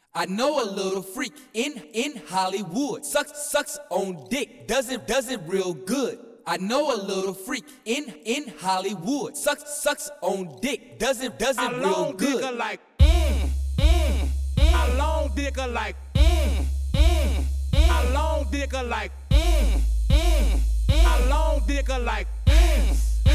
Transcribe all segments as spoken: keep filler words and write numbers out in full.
I know a little freak in in Hollywood. Sucks sucks on dick, does it does it real good. I know a little freak in in Hollywood. Sucks sucks on dick, does it does it real good. I long dick like mm mm. I long dick like mm mm. I long dick like mm mm. I long dick like mm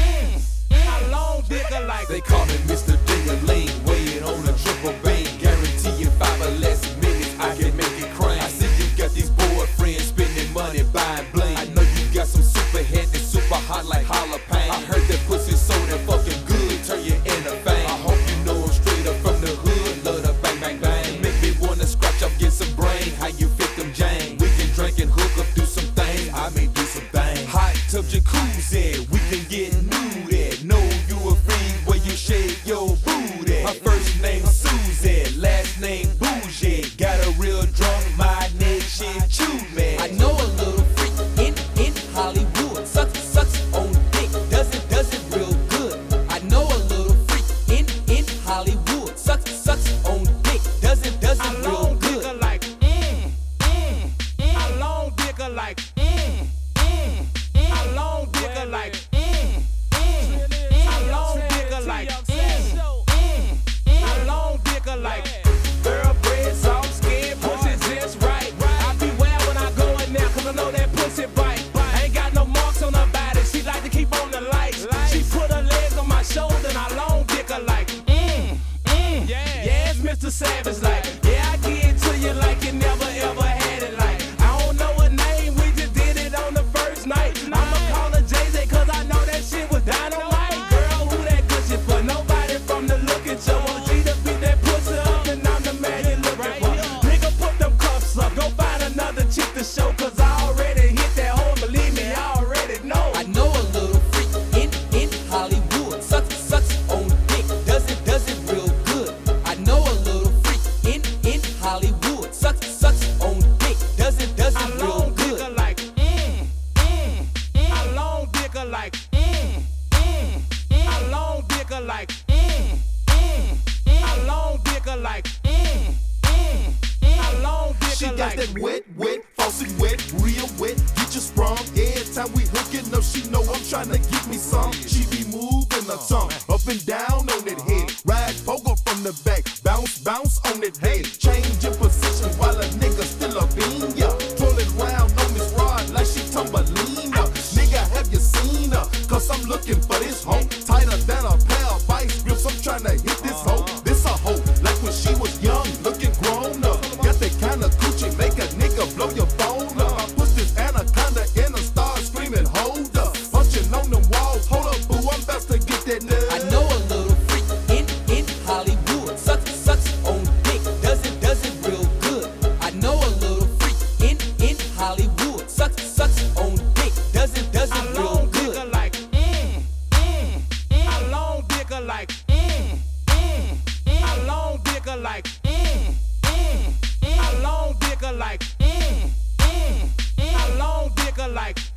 mm. I long dick like. They call me Mister Ding-a-ling, weighing on a triple bang, guaranteeing five or less minutes I can make it crank. I see you got these boyfriends spending money buying bling. I know you got some super head that's super hot like jalapeno. I heard that pussy so damn fucking good, turn you into fame. I hope you know I'm straight up from the hood, love the bang bang bang. Make me wanna scratch up, get some brain. How you fit them Jane? We can drink and hook up, do some things. I may do some things. Hot tub jacuzzi, we can get nude. Know you a freak where you shake your booty. My first name Susie, last name Bougie. Got a real drunk, my neck shit chew me. I know a little freak in in Hollywood. Sucks sucks on dick, does it does it real good. I know a little freak in in Hollywood. Sucks sucks on dick, does it does it real good. I long dick like mm mm. I long dick like mm mm. I long dick like mm mm. I long dick like mm mm. I long dick like. Girl, bread, soft skin, pussy just right. I be well when I go in there, cause I know that pussy bite. Ain't got no marks on her body, she like to keep on the lights. She put her legs on my shoulder and I long dick her like mm mm. Yeah, it's Mister Savage like. Yeah, I give it to you like you never ever had it like. I don't know her name, we just did it on the first night. I'ma call her Jay-Z cause I know that shit was dynamite. Girl, who that good shit for? Nobody from the look at you. Want you to beat that pussy up and I'm the man you looking for. Nigga, put them cuffs up, go find another chick to show. Cause I already hit that hole, believe me, I already know. I know a little freak in in Hollywood. Sucks sucks on dick, does it does it real good. I know a little freak in in Hollywood. Sucks sucks on dick, does it does I it real long dick good. like mm mm. I long dick like mm mm. I long dick like mm mm. I long dick like mm mm. I long dick She got like. that wet, wet, faucet wet, real wet, get you sprung. Every time we hookin' up, she know I'm tryna get me some. She be moving her tongue up and down on that head. Ride pogo from the back, bounce, bounce on that head. Change your position while a nigga still a bean, yeah. Twirling round on this rod like she Tumbleina. Nigga, have you seen her? Cause I'm looking for this hoe. Tighter than a pair of vice grips, I'm tryna hit this hoe. This a hoe, like when she was young, looking grown up. Got that kind of coochie, make a nigga blow your phone up. I put this anaconda in a star screaming, hold up. Punching on them walls, hold up, boo, I'm about to get that nut. I know a little freak in in Hollywood. Sucks sucks on dick, does it does it real good. I know a little freak in in Hollywood. Sucks sucks on dick, does it does I it real long dick good. like mm mm. I long dick like mm mm. I long dick like mm mm. I long dick like mm mm. I long dick like